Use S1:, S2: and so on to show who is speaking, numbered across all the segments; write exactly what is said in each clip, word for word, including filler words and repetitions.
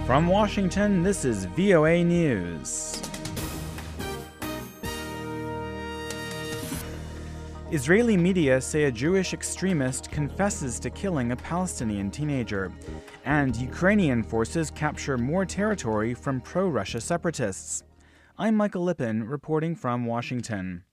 S1: From Washington, this is V O A News. Israeli media say a Jewish extremist confesses to killing a Palestinian teenager, and Ukrainian forces capture more territory from pro-Russia separatists. I'm Michael Lippin, reporting from Washington.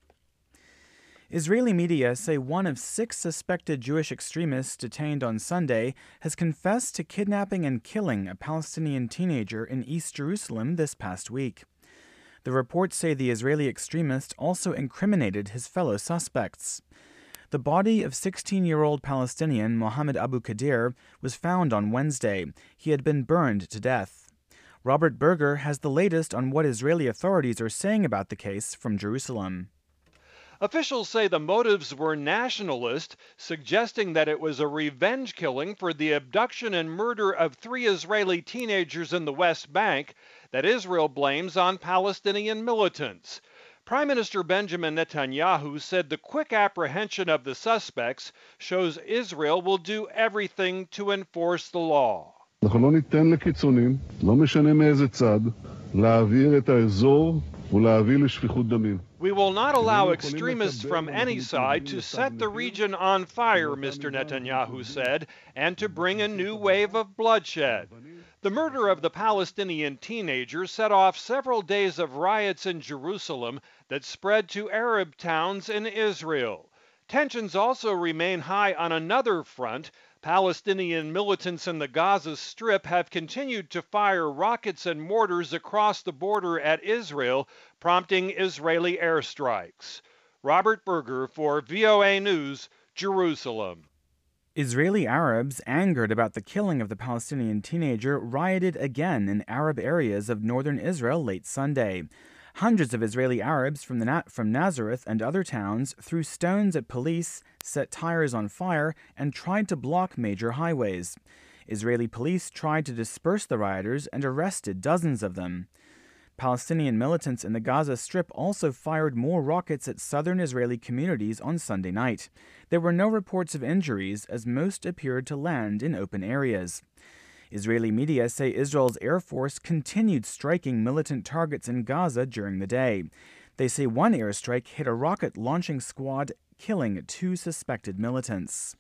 S1: Israeli media say one of six suspected Jewish extremists detained on Sunday has confessed to kidnapping and killing a Palestinian teenager in East Jerusalem this past week. The reports say the Israeli extremist also incriminated his fellow suspects. The body of sixteen-year-old Palestinian Mohammed Abu Qadir was found on Wednesday. He had been burned to death. Robert Berger has the latest on what Israeli authorities are saying about the case from Jerusalem.
S2: Officials say the motives were nationalist, suggesting that it was a revenge killing for the abduction and murder of three Israeli teenagers in the West Bank that Israel blames on Palestinian militants. Prime Minister Benjamin Netanyahu said the quick apprehension of the suspects shows Israel will do everything to enforce the law.
S3: אנחנו לא ניתן לקיצונים, לא משנה מאיזה צד, להעביר את האזור ולהביא לשפיכות דמים.
S2: We will not allow extremists from any side to set the region on fire, Mister Netanyahu said, and to bring a new wave of bloodshed. The murder of the Palestinian teenager set off several days of riots in Jerusalem that spread to Arab towns in Israel. Tensions also remain high on another front. Palestinian militants in the Gaza Strip have continued to fire rockets and mortars across the border at Israel, prompting Israeli airstrikes. Robert Berger for V O A News, Jerusalem.
S1: Israeli Arabs, angered about the killing of the Palestinian teenager, rioted again in Arab areas of northern Israel late Sunday. Hundreds of Israeli Arabs from, the Na- from Nazareth and other towns threw stones at police, set tires on fire, and tried to block major highways. Israeli police tried to disperse the rioters and arrested dozens of them. Palestinian militants in the Gaza Strip also fired more rockets at southern Israeli communities on Sunday night. There were no reports of injuries, as most appeared to land in open areas. Israeli media say Israel's Air Force continued striking militant targets in Gaza during the day. They say one airstrike hit a rocket launching squad, killing two suspected militants.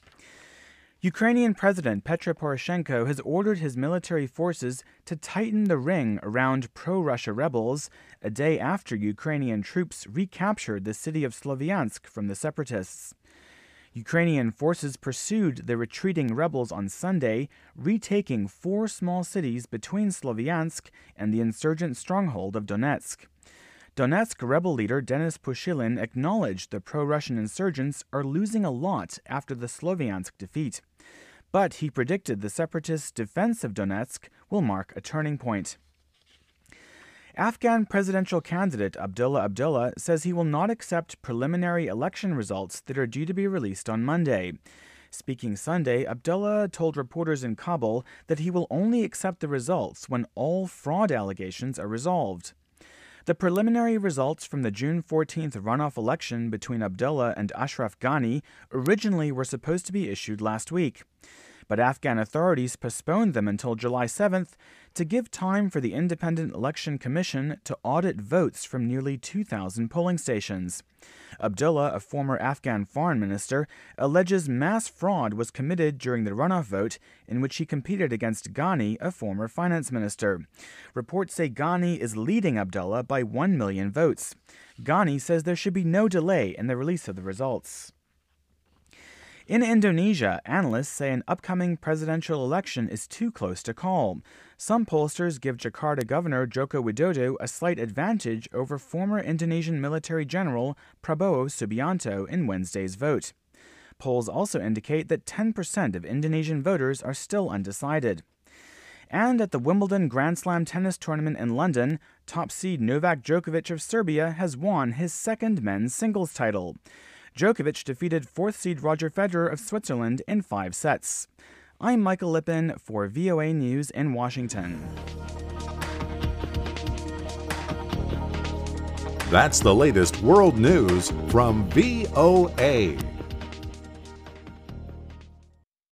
S1: Ukrainian President Petro Poroshenko has ordered his military forces to tighten the ring around pro-Russia rebels a day after Ukrainian troops recaptured the city of Sloviansk from the separatists. Ukrainian forces pursued the retreating rebels on Sunday, retaking four small cities between Sloviansk and the insurgent stronghold of Donetsk. Donetsk rebel leader Denis Pushilin acknowledged the pro-Russian insurgents are losing a lot after the Sloviansk defeat. But he predicted the separatists' defense of Donetsk will mark a turning point. Afghan presidential candidate Abdullah Abdullah says he will not accept preliminary election results that are due to be released on Monday. Speaking Sunday, Abdullah told reporters in Kabul that he will only accept the results when all fraud allegations are resolved. The preliminary results from the June fourteenth runoff election between Abdullah and Ashraf Ghani originally were supposed to be issued last week. But Afghan authorities postponed them until July seventh to give time for the Independent Election Commission to audit votes from nearly two thousand polling stations. Abdullah, a former Afghan foreign minister, alleges mass fraud was committed during the runoff vote in which he competed against Ghani, a former finance minister. Reports say Ghani is leading Abdullah by one million votes. Ghani says there should be no delay in the release of the results. In Indonesia, analysts say an upcoming presidential election is too close to call. Some pollsters give Jakarta Governor Joko Widodo a slight advantage over former Indonesian military general Prabowo Subianto in Wednesday's vote. Polls also indicate that ten percent of Indonesian voters are still undecided. And at the Wimbledon Grand Slam tennis tournament in London, top seed Novak Djokovic of Serbia has won his second men's singles title. Djokovic defeated fourth seed Roger Federer of Switzerland in five sets. I'm Michael Lippin for V O A News in Washington.
S4: That's the latest world news from V O A.